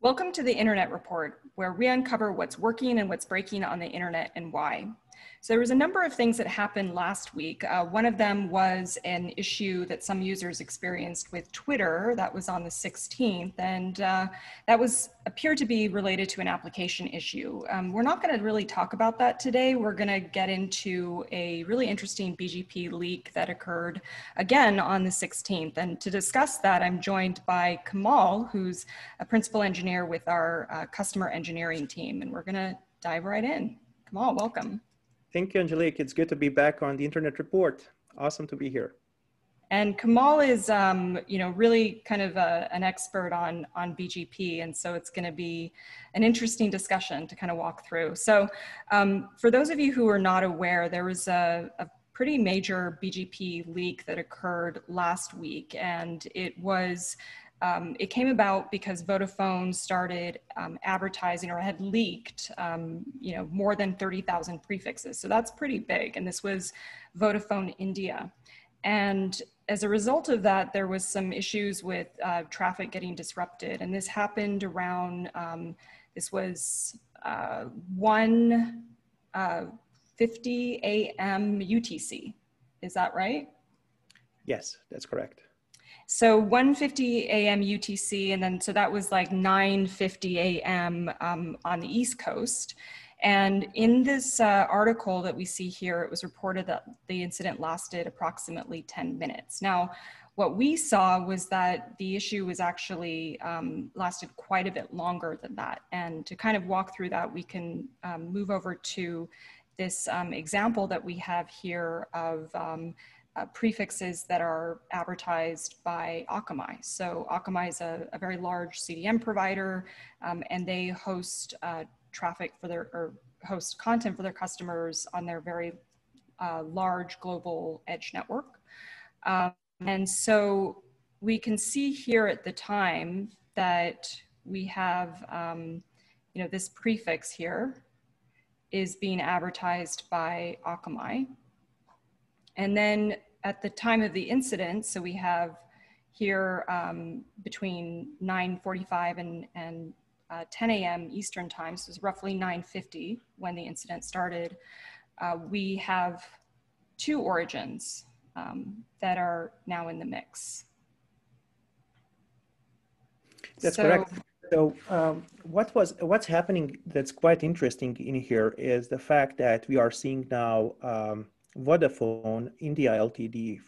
Welcome to the Internet Report, where we uncover what's working and what's breaking on the internet and why. So there was a number of things that happened last week. One of them was an issue that some users experienced with Twitter. That was on the 16th, and that appeared to be related to an application issue. We're not going to really talk about that today. We're going to get into a really interesting BGP leak that occurred again on the 16th. And to discuss that, I'm joined by Kamal, who's a principal engineer with our customer engineering team, and we're going to dive right in. Kamal, welcome. Thank you, Angelique. It's good to be back on the Internet Report. Awesome to be here. And Kamal is, really kind of an expert on BGP, and so it's going to be an interesting discussion to kind of walk through. So, for those of you who are not aware, there was a pretty major BGP leak that occurred last week, and it came about because Vodafone started advertising or had leaked, more than 30,000 prefixes. So that's pretty big. And this was Vodafone India. And as a result of that, there was some issues with traffic getting disrupted. And this happened around, this was 1:50 a.m. UTC. Is that right? Yes, that's correct. So 1:50 a.m. UTC, and then so that was like 9:50 a.m. On the East Coast. And in this article that we see here, it was reported that the incident lasted approximately 10 minutes. Now, what we saw was that the issue was actually lasted quite a bit longer than that. And to kind of walk through that, we can move over to this example that we have here of prefixes that are advertised by Akamai. So Akamai is a very large CDN provider, and they host traffic for host content for their customers on their very large global edge network. And so we can see here at the time that we have, this prefix here is being advertised by Akamai. And then at the time of the incident, so we have here between 9:45 and 10 a.m. Eastern time, so it's roughly 9:50 when the incident started, we have two origins that are now in the mix. That's correct. So what's happening that's quite interesting in here is the fact that we are seeing now Vodafone India Ltd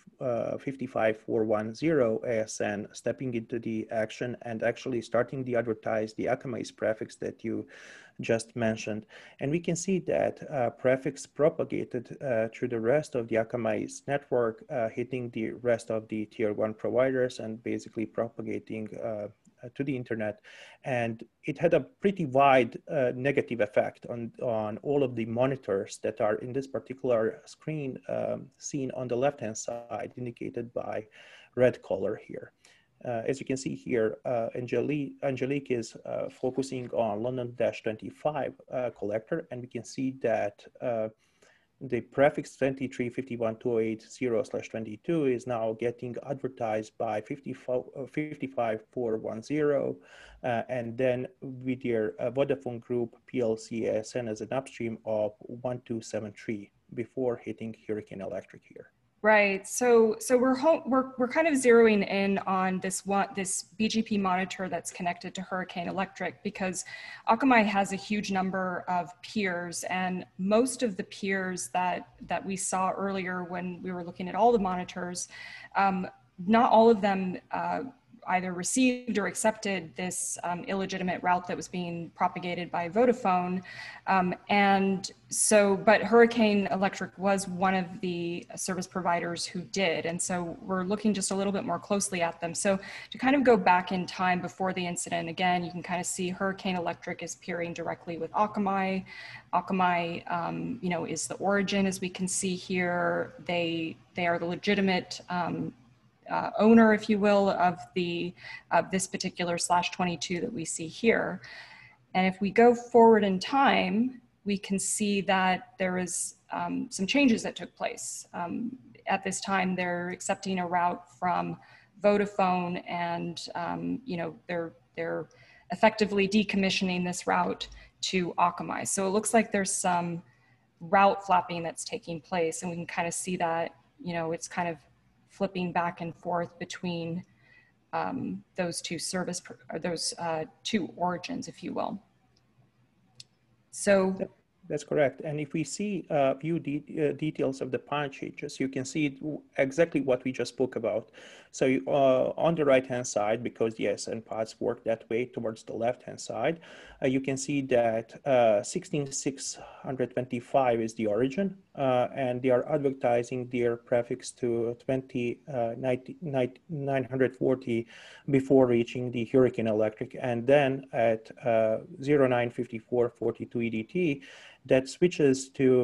55410 ASN stepping into the action and actually starting to advertise the Akamai's prefix that you just mentioned. And we can see that prefix propagated through the rest of the Akamai's network, hitting the rest of the tier 1 providers and basically propagating to the internet, and it had a pretty wide negative effect on all of the monitors that are in this particular screen seen on the left-hand side, indicated by red color here. As you can see here, Angelique is focusing on London-25 collector, and we can see that the prefix 2351.280/22 is now getting advertised by 55410, and then with your Vodafone Group PLC ASN as an upstream of 1273 before hitting Hurricane Electric here. Right. So we're kind of zeroing in on this BGP monitor that's connected to Hurricane Electric because Akamai has a huge number of peers, and most of the peers that we saw earlier when we were looking at all the monitors, not all of them either received or accepted this illegitimate route that was being propagated by Vodafone. But Hurricane Electric was one of the service providers who did. And so we're looking just a little bit more closely at them. So to kind of go back in time before the incident, again, you can kind of see Hurricane Electric is peering directly with Akamai. Akamai, is the origin, as we can see here. They are the legitimate owner, if you will, of this particular /22 that we see here. And if we go forward in time, we can see that there is some changes that took place. At this time, they're accepting a route from Vodafone, and they're effectively decommissioning this route to Akamai. So it looks like there's some route flapping that's taking place, and we can kind of see that, you know, it's kind of flipping back and forth between those two two origins, if you will. So that's correct. And if we see view details of the pod changes, you can see exactly what we just spoke about. So on the right-hand side, because the ASN pods work that way towards the left-hand side, you can see that 16625 is the origin, and they are advertising their prefix to 940 before reaching the Hurricane Electric. And then at 095442 EDT, that switches to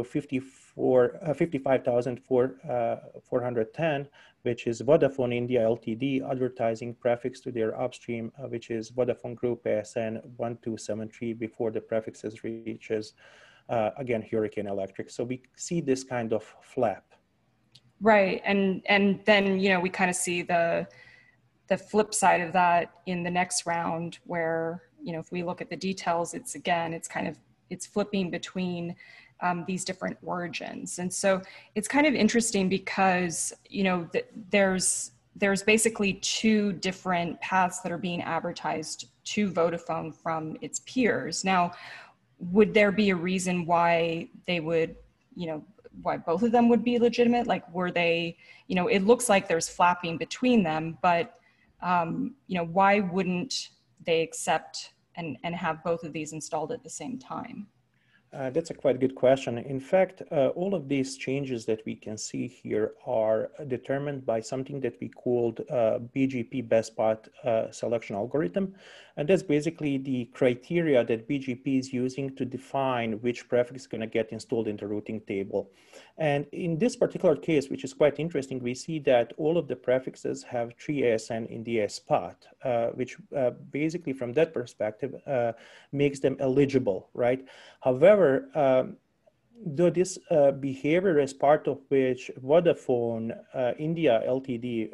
55,410, which is Vodafone India Ltd advertising prefix to their upstream, which is Vodafone Group ASN 1273 before the prefixes reaches, again, Hurricane Electric. So we see this kind of flap. Right, and then, you know, we kind of see the flip side of that in the next round where, you know, if we look at the details, it's flipping between these different origins. And so it's kind of interesting because, you know, there's basically two different paths that are being advertised to Vodafone from its peers. Now, would there be a reason why they would, you know, why both of them would be legitimate? Like, were they, you know, it looks like there's flapping between them, but, you know, why wouldn't they accept and have both of these installed at the same time? That's a quite good question. In fact, all of these changes that we can see here are determined by something that we called BGP best path selection algorithm. And that's basically the criteria that BGP is using to define which prefix is going to get installed in the routing table. And in this particular case, which is quite interesting, we see that all of the prefixes have 3 ASN in the AS path, which basically from that perspective makes them eligible, right? However, though this behavior is part of which Vodafone India Ltd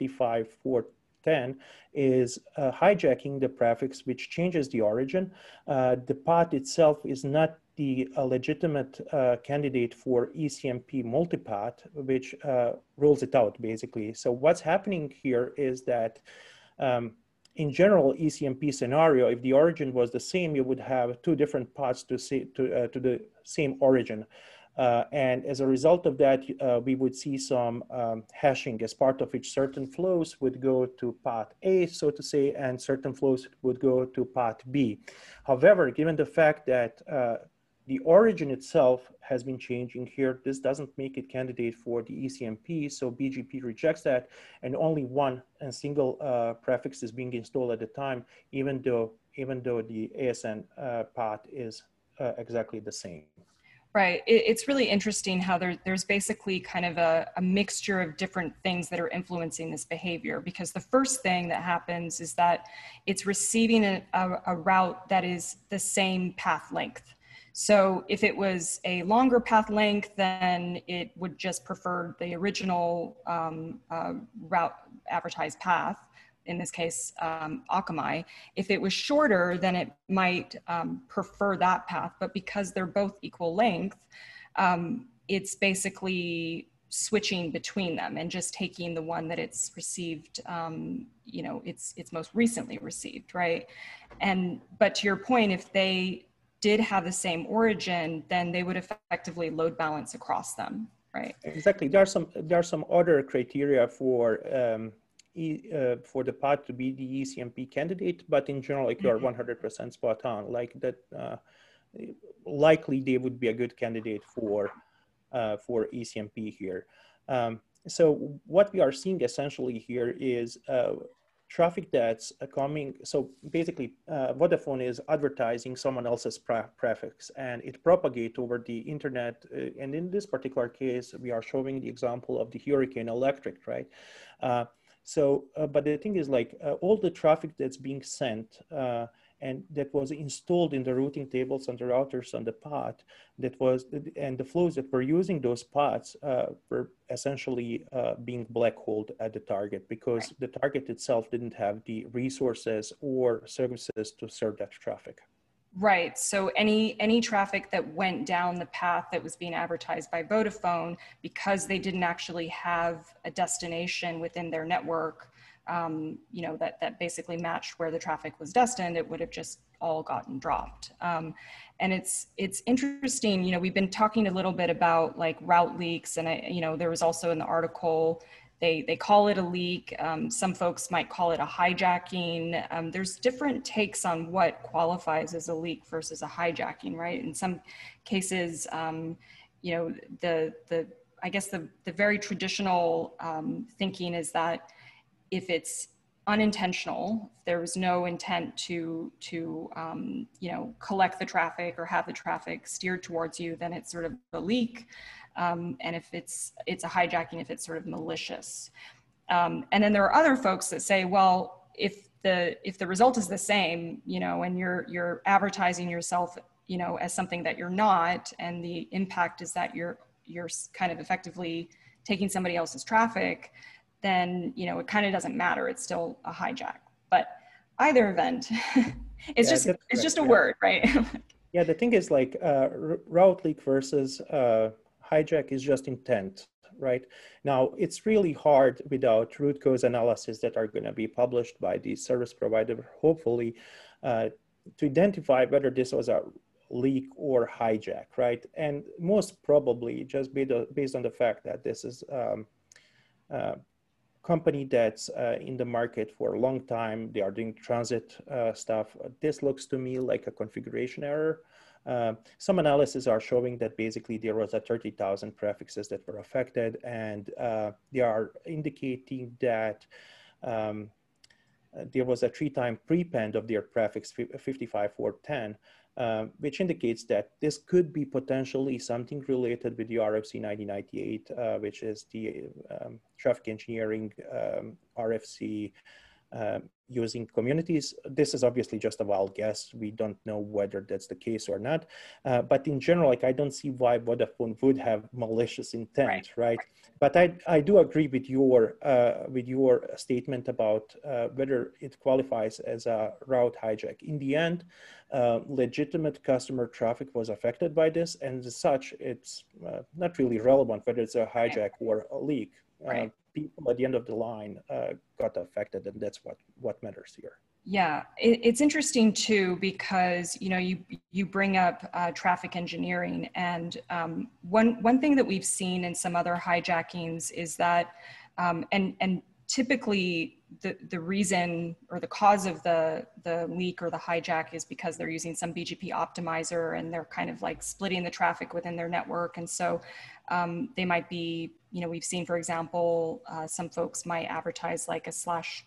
55410 is hijacking the prefix which changes the origin, the path itself is not the legitimate candidate for ECMP multipath, which rules it out basically. So what's happening here is that in general ECMP scenario, if the origin was the same, you would have two different paths to the same origin. And as a result of that, we would see some hashing as part of which certain flows would go to path A, so to say, and certain flows would go to path B. However, given the fact that the origin itself has been changing here, this doesn't make it candidate for the ECMP, so BGP rejects that, and only one and single prefix is being installed at a time, even though the ASN path is exactly the same. Right. It's really interesting how there's basically kind of a mixture of different things that are influencing this behavior, because the first thing that happens is that it's receiving a route that is the same path length. So if it was a longer path length, then it would just prefer the original route advertised path, in this case, Akamai. If it was shorter, then it might prefer that path. But because they're both equal length, it's basically switching between them and just taking the one that it's received, you know, it's most recently received, right? But to your point, if they did have the same origin, then they would effectively load balance across them, right? Exactly. There are some other criteria for the path to be the ECMP candidate, but in general, like, you are 100% spot on. Like that, likely they would be a good candidate for ECMP here. So what we are seeing essentially here is traffic that's coming. So basically, Vodafone is advertising someone else's prefix, and it propagates over the internet. And in this particular case, we are showing the example of the Hurricane Electric, right? But the thing is, like, all the traffic that's being sent and that was installed in the routing tables and the routers on the pod. And the flows that were using those pods were essentially being black holed at the target, because the target itself didn't have the resources or services to serve that traffic. Right. So any traffic that went down the path that was being advertised by Vodafone, because they didn't actually have a destination within their network, you know, that basically matched where the traffic was destined, it would have just all gotten dropped. And it's interesting, you know, we've been talking a little bit about like route leaks, and you know, there was also in the article, they call it a leak. Some folks might call it a hijacking. There's different takes on what qualifies as a leak versus a hijacking, right? In some cases, you know, I guess the very traditional thinking is that if it's unintentional, if there was no intent to you know, collect the traffic or have the traffic steered towards you, then it's sort of a leak. And if it's a hijacking, if it's sort of malicious. And then there are other folks that say, well, if the result is the same, you know, and you're advertising yourself, you know, as something that you're not, and the impact is that you're kind of effectively taking somebody else's traffic, then, you know, it kind of doesn't matter. It's still a hijack. But either event, it's just a word, right? Yeah, the thing is, like, route leak versus hijack is just intent, right? Now, it's really hard without root cause analysis that are going to be published by the service provider, hopefully, to identify whether this was a leak or hijack, right? And most probably just based on the fact that this is company that's in the market for a long time. They are doing transit stuff. This looks to me like a configuration error. Some analyses are showing that basically there was a 30,000 prefixes that were affected, and they are indicating that there was a 3-time prepend of their prefix 55410, which indicates that this could be potentially something related with the RFC 9098, which is the traffic engineering RFC using communities. This is obviously just a wild guess. We don't know whether that's the case or not. But in general, like, I don't see why Vodafone would have malicious intent, right? But I do agree with your statement about whether it qualifies as a route hijack. In the end, legitimate customer traffic was affected by this, and as such, it's not really relevant whether it's a hijack or a leak. People at the end of the line got affected, and that's what matters here. Yeah, it's interesting too, because, you know, you bring up traffic engineering, and one thing that we've seen in some other hijackings is that, and typically the reason or the cause of the leak or the hijack is because they're using some BGP optimizer, and they're kind of like splitting the traffic within their network. And so they might be, you know, we've seen, for example, some folks might advertise like a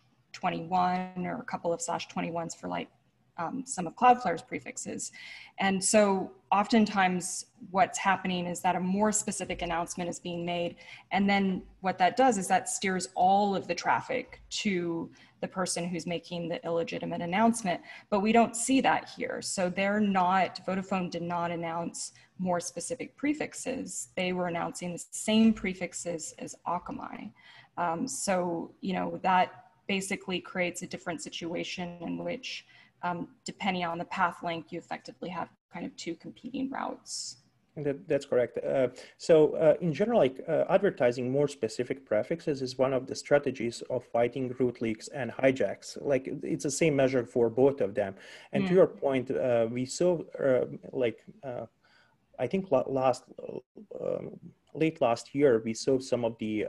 /21 or a couple of /21s for like some of Cloudflare's prefixes. And so oftentimes what's happening is that a more specific announcement is being made. And then what that does is that steers all of the traffic to the person who's making the illegitimate announcement. But we don't see that here. So Vodafone did not announce more specific prefixes. They were announcing the same prefixes as Akamai. So, you know, that basically creates a different situation in which, depending on the path length, you effectively have kind of two competing routes. That's correct. So in general, like advertising more specific prefixes is one of the strategies of fighting route leaks and hijacks. Like, it's the same measure for both of them. And to your point, we saw I think late last year, we saw some of the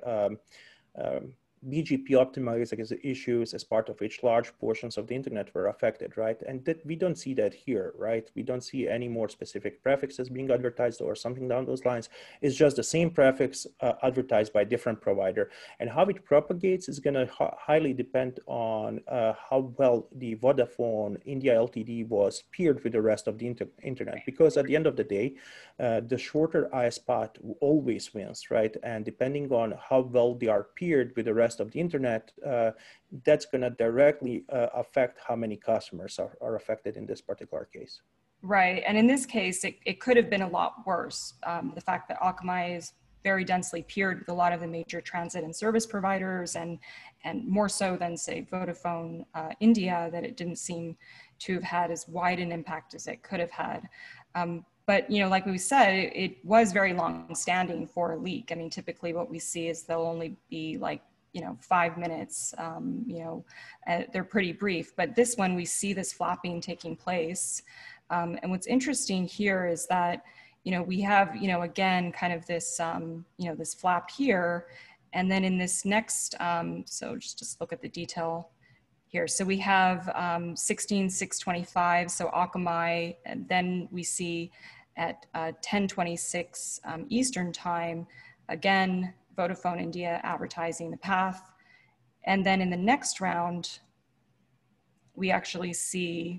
BGP optimizers issues, as part of which large portions of the internet were affected, right? And that we don't see that here, right? We don't see any more specific prefixes being advertised or something down those lines. It's just the same prefix advertised by a different provider. And how it propagates is going to highly depend on how well the Vodafone India Ltd was peered with the rest of the internet. Because at the end of the day, the shorter IS path always wins, right? And depending on how well they are peered with the rest rest of the internet, that's going to directly affect how many customers are affected in this particular case. Right. And in this case, it could have been a lot worse. The fact that Akamai is very densely peered with a lot of the major transit and service providers, and more so than, say, Vodafone India, that it didn't seem to have had as wide an impact as it could have had. But, you know, like we said, it was very long standing for a leak. I mean, typically what we see is they'll only be like, you know, 5 minutes, they're pretty brief. But this one, we see this flapping taking place. And what's interesting here is that, you know, we have, you know, again, kind of this, this flap here. And then in this next, so just look at the detail here. So we have 16,625, so Akamai, and then we see at 10:26 Eastern time, again, Vodafone India advertising the path. And then in the next round, we actually see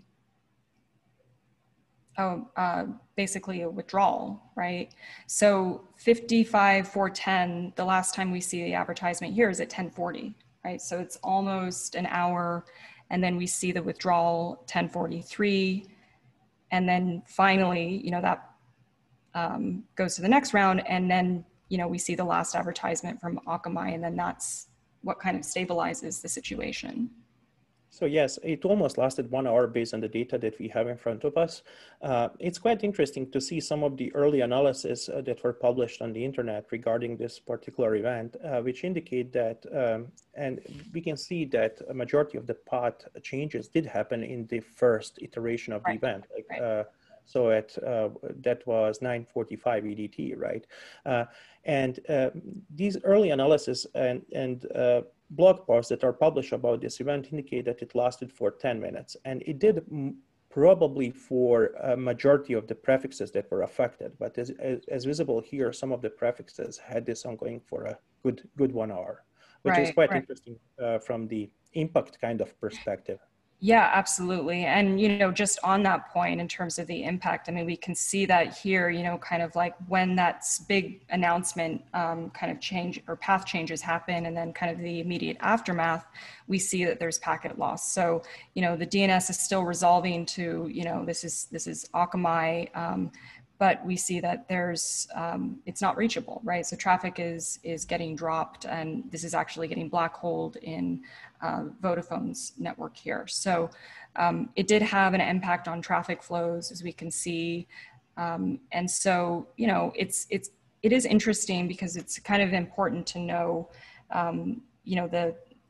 basically a withdrawal, right? So 55,410, the last time we see the advertisement here is at 10:40, right? So it's almost an hour. And then we see the withdrawal 10:43. And then finally, you know, that goes to the next round. And then, you know, we see the last advertisement from Akamai, and then that's what kind of stabilizes the situation. So yes, it almost lasted 1 hour based on the data that we have in front of us. It's quite interesting to see some of the early analysis that were published on the internet regarding this particular event, which indicate that, and we can see that a majority of the path changes did happen in the first iteration of the event. Like, so that was 9:45 EDT, right? And these early analysis and blog posts that are published about this event indicate that it lasted for 10 minutes. And it did probably for a majority of the prefixes that were affected. But as visible here, some of the prefixes had this ongoing for a good 1 hour, which is quite interesting from the impact kind of perspective. Yeah, absolutely. And, you know, just on that point in terms of the impact, I mean, we can see that here, you know, kind of like when that big announcement kind of change or path changes happen, and then kind of the immediate aftermath, we see that there's packet loss. So, you know, the DNS is still resolving to, you know, this is Akamai, but we see that there's, it's not reachable, right? So traffic is getting dropped, and this is actually getting black holed in Vodafone's network here. So it did have an impact on traffic flows, as we can see. And so, you know, it is interesting because it's kind of important to know, you know,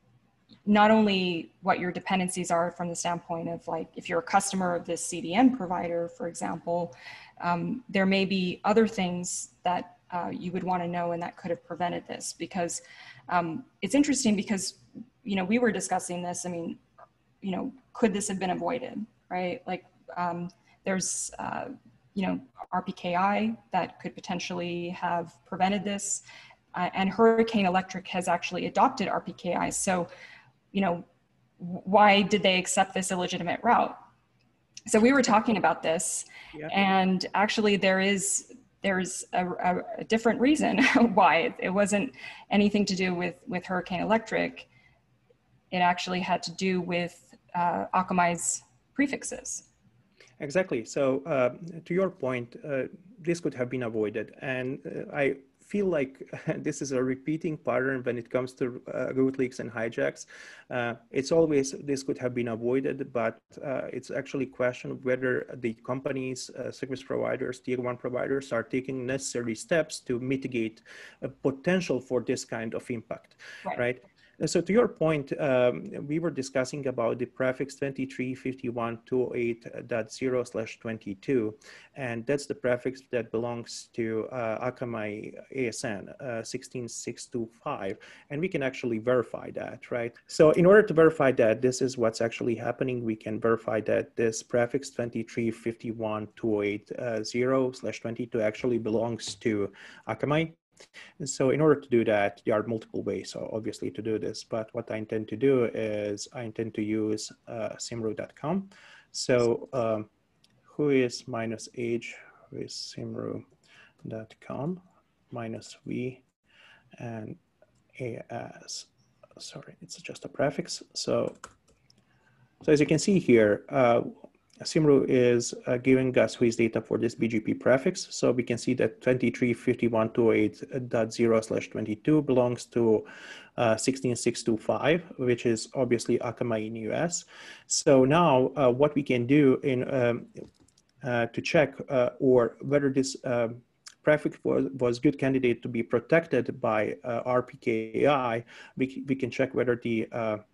not only what your dependencies are from the standpoint of, like, if you're a customer of this CDN provider, for example, there may be other things that you would want to know and that could have prevented this, because it's interesting because, you know, we were discussing this. I mean, you know, could this have been avoided, right? Like there's, you know, RPKI that could potentially have prevented this, and Hurricane Electric has actually adopted RPKI. So, you know, why did they accept this illegitimate route? So we were talking about this, and actually there's a different reason why. It wasn't anything to do with Hurricane Electric. It actually had to do with Akamai's prefixes. Exactly. So to your point, this could have been avoided. And I feel like this is a repeating pattern when it comes to root leaks and hijacks. It's always, this could have been avoided, but it's actually questioned whether the companies, service providers, tier one providers are taking necessary steps to mitigate a potential for this kind of impact, right? So to your point, we were discussing about the prefix 2351.208.0/22, and that's the prefix that belongs to Akamai ASN 16625, and we can actually verify that, right? So in order to verify that this is what's actually happening, we can verify that this prefix 2351.208.0/22 actually belongs to Akamai. And so in order to do that, there are multiple ways, obviously, to do this. But what I intend to do is I intend to use simru.com. So who is -h, who is simru.com, -v, and as sorry, it's just a prefix. So as you can see here, Simru is giving us who is data for this BGP prefix. So we can see that 23.5128.0/22 belongs to 16.625, which is obviously Akamai in US. So now what we can do in to check or whether this prefix was good candidate to be protected by RPKI, we can check whether the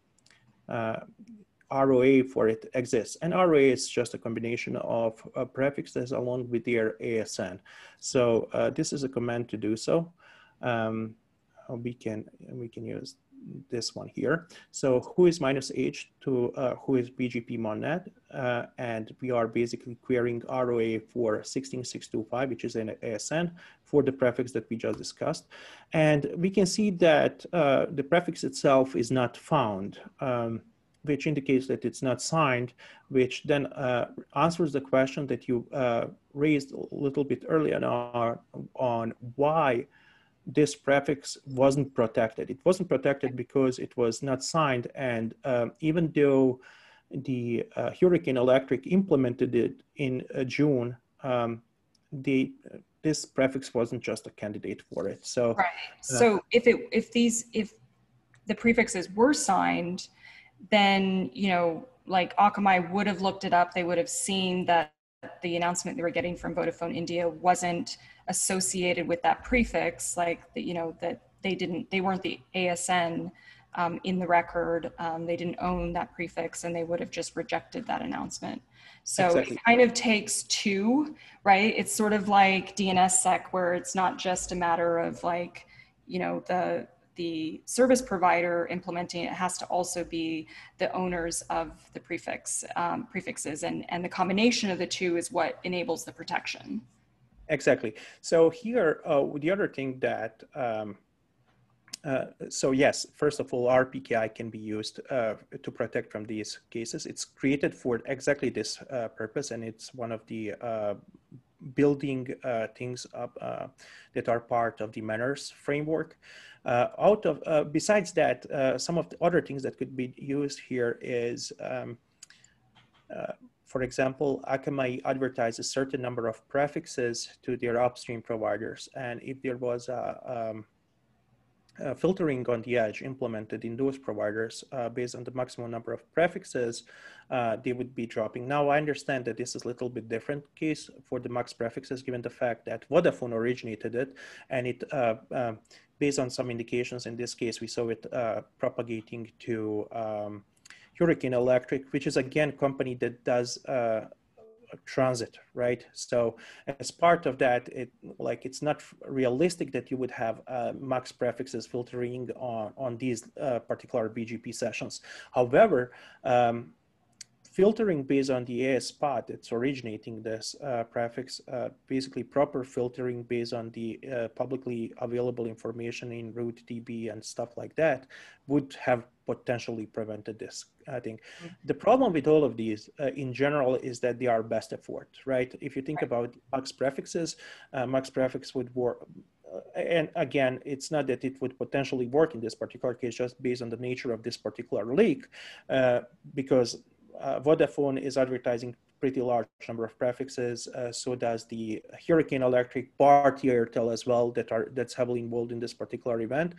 ROA for it exists. And ROA is just a combination of prefixes along with their ASN. So this is a command to do so. We can use this one here. So who is -h to who is BGP Monad, and we are basically querying ROA for 16.625, which is an ASN for the prefix that we just discussed. And we can see that the prefix itself is not found, which indicates that it's not signed, which then answers the question that you raised a little bit earlier on why this prefix wasn't protected. It wasn't protected because it was not signed, and even though the Hurricane Electric implemented it in June, this prefix wasn't just a candidate for it. So, right. So if the prefixes were signed, then, you know, like Akamai would have looked it up. They would have seen that the announcement they were getting from Vodafone India wasn't associated with that prefix, like that, you know, that they weren't the ASN in the record. They didn't own that prefix, and they would have just rejected that announcement. So exactly. It kind of takes two, right? It's sort of like DNSSEC, where it's not just a matter of like, you know, the service provider implementing it. It has to also be the owners of the prefixes, and the combination of the two is what enables the protection. Exactly. So here, the other thing that, so yes, first of all, RPKI can be used to protect from these cases. It's created for exactly this purpose, and it's one of the building things up that are part of the manners framework. Besides that, some of the other things that could be used here is, for example, Akamai advertises a certain number of prefixes to their upstream providers, and if there was a filtering on the edge implemented in those providers based on the maximum number of prefixes, they would be dropping. Now, I understand that this is a little bit different case for the max prefixes, given the fact that Vodafone originated it, and it, based on some indications in this case, we saw it propagating to Hurricane Electric, which is again company that does transit, right? So as part of that, it's not realistic that you would have max prefixes filtering on these particular BGP sessions. However, filtering based on the AS spot that's originating this prefix, basically proper filtering based on the publicly available information in RootDB and stuff like that, would have potentially prevented this thing. The problem with all of these in general is that they are best effort, right? If you think about max prefixes, max prefix would work. And again, it's not that it would potentially work in this particular case, just based on the nature of this particular leak, because Vodafone is advertising pretty large number of prefixes. So does the Hurricane Electric, Bharti Airtel as well, that's heavily involved in this particular event.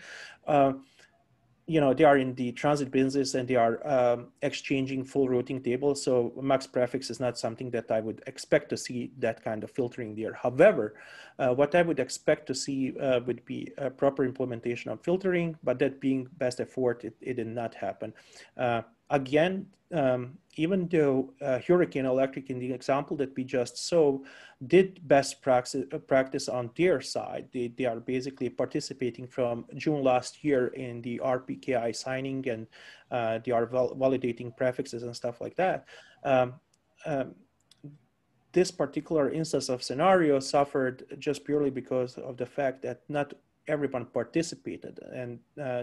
You know, they are in the transit business, and they are exchanging full routing tables. So max prefix is not something that I would expect to see that kind of filtering there. However, what I would expect to see would be a proper implementation of filtering, but that being best effort, it did not happen. Again, even though Hurricane Electric, in the example that we just saw, did best practice on their side, they are basically participating from June last year in the RPKI signing, and they are validating prefixes and stuff like that. This particular instance of scenario suffered just purely because of the fact that not everyone participated. And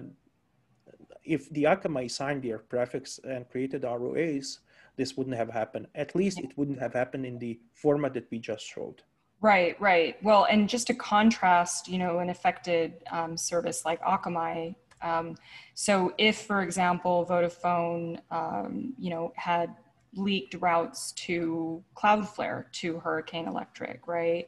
if the Akamai signed their prefix and created ROAs, this wouldn't have happened. At least it wouldn't have happened in the format that we just showed. Right. Well, and just to contrast, you know, an affected service like Akamai So if, for example, Vodafone, had leaked routes to Cloudflare to Hurricane Electric, right?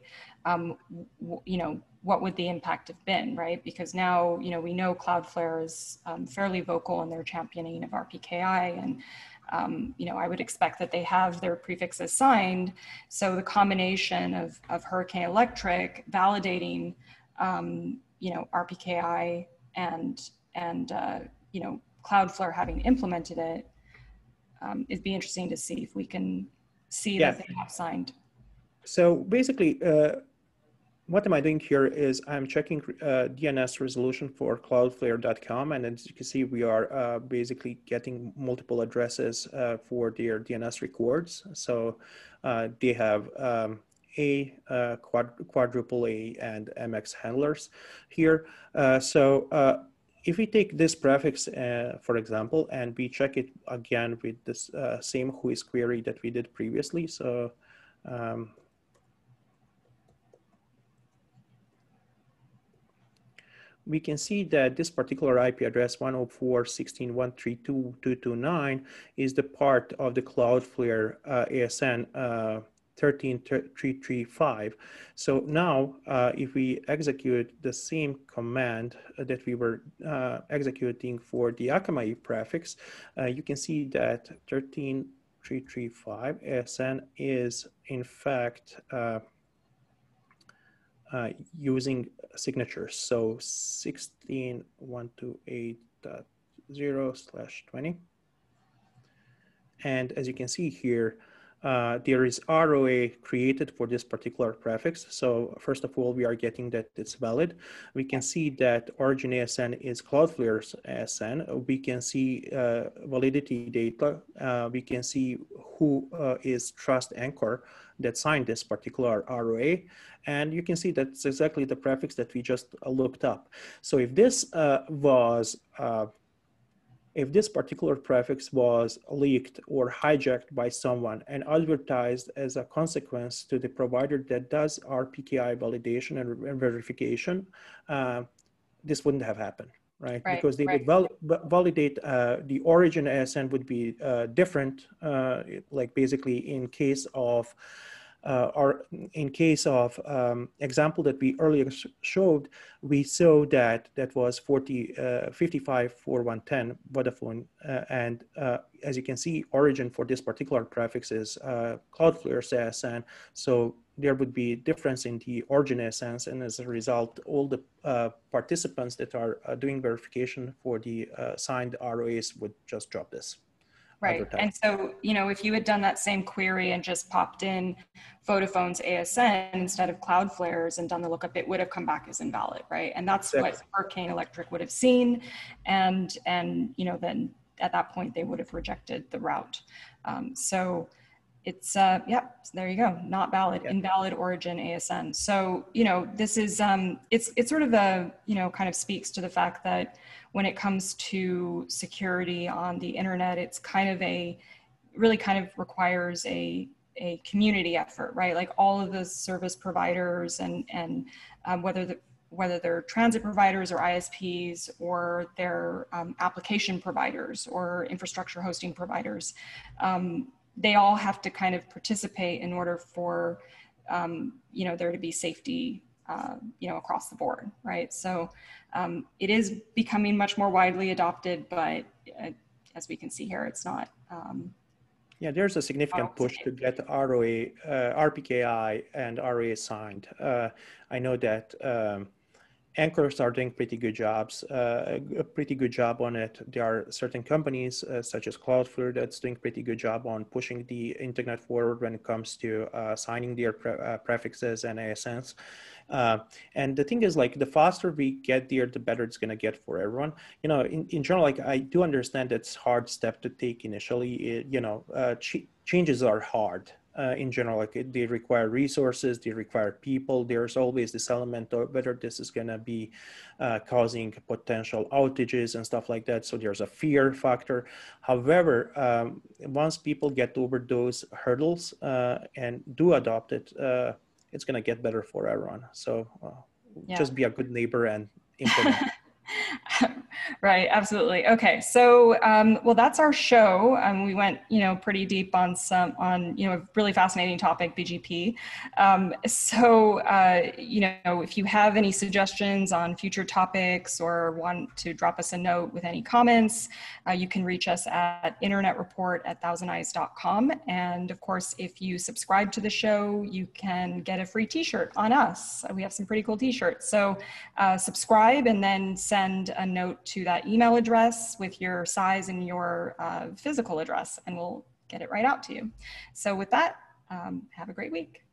What would the impact have been, right? Because now, we know Cloudflare is fairly vocal in their championing of RPKI, and I would expect that they have their prefixes signed. So the combination of Hurricane Electric validating, RPKI and Cloudflare having implemented it, it'd be interesting to see if we can see that they have signed. So basically, what am I doing here is I'm checking DNS resolution for cloudflare.com, and as you can see, we are basically getting multiple addresses for their DNS records. So they have quadruple A and MX handlers here. If we take this prefix, for example, and we check it again with this same whois query that we did previously. So we can see that this particular IP address 104.16.132.229 is the part of the Cloudflare ASN 13.335. So now if we execute the same command that we were executing for the Akamai prefix, you can see that 13.335 ASN is in fact using signatures. So 16.128.0/20. And as you can see here, there is ROA created for this particular prefix. So first of all, we are getting that it's valid. We can see that origin ASN is Cloudflare's ASN. We can see validity data. We can see who is Trust Anchor that signed this particular ROA. And you can see that's exactly the prefix that we just looked up. So if this if this particular prefix was leaked or hijacked by someone and advertised as a consequence to the provider that does RPKI validation and verification, this wouldn't have happened, right? Because they would validate the origin ASN would be different, like basically in case of example that we earlier showed, we saw that that was 55.4.110 Vodafone, and as you can see, origin for this particular prefix is Cloudflare's ASN. So there would be difference in the origin ASNs, and as a result, all the participants that are doing verification for the signed ROAs would just drop this. Right. And so, if you had done that same query and just popped in Vodafone's ASN instead of Cloudflare's and done the lookup, it would have come back as invalid, right? And that's what Hurricane Electric would have seen. And then at that point, they would have rejected the route. So it's, there you go, not valid, invalid origin ASN. So, this is, it's sort of a, kind of speaks to the fact that when it comes to security on the internet, it's really kind of requires a community effort, right? Like all of the service providers and whether they're transit providers or ISPs or they're application providers or infrastructure hosting providers, they all have to kind of participate in order for, there to be safety, across the board, right? So it is becoming much more widely adopted, but as we can see here, it's not. There's a significant push to get ROA, RPKI and ROA signed. I know that anchors are doing pretty good jobs, a pretty good job on it. There are certain companies such as Cloudflare that's doing pretty good job on pushing the internet forward when it comes to signing their prefixes and ASNs. And the thing is, like, the faster we get there, the better it's going to get for everyone. In general, like, I do understand that's a hard step to take initially. Changes are hard. In general, like they require resources, they require people. There's always this element of whether this is going to be causing potential outages and stuff like that. So there's a fear factor. However, once people get over those hurdles and do adopt it, it's going to get better for everyone. So just be a good neighbor and implement. Right, absolutely. Okay, so well, that's our show. We went, pretty deep on a really fascinating topic, BGP. If you have any suggestions on future topics or want to drop us a note with any comments, you can reach us at internetreport@thousandeyes.com. And of course, if you subscribe to the show, you can get a free t-shirt on us. We have some pretty cool t-shirts. So subscribe and then send a note to that email address with your size and your physical address, and we'll get it right out to you. So with that, have a great week.